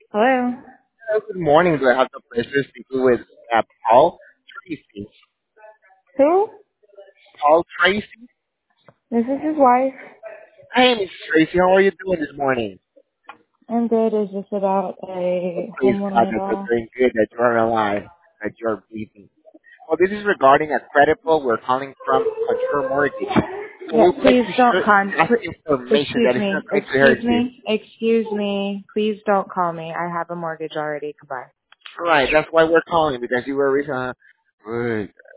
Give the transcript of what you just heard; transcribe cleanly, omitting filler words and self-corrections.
Hello. Hello, good morning. Do I have the pleasure speaking with Paul Tracy? Who? Paul Tracy? This is his wife. Hey, Miss Tracy, how are you doing this morning? I'm good. Is this about a Praise God homeowner that you're call? doing good, that you're alive, that you're breathing. Well, this is regarding a credit pull. We're calling from Contour Mortgage. So we Yeah, would like please to don't share ask information excuse that is me. not going to hurt you. Excuse me. Please don't call me. I have a mortgage already. Goodbye. Right, that's why we're calling, because you were recently... Good.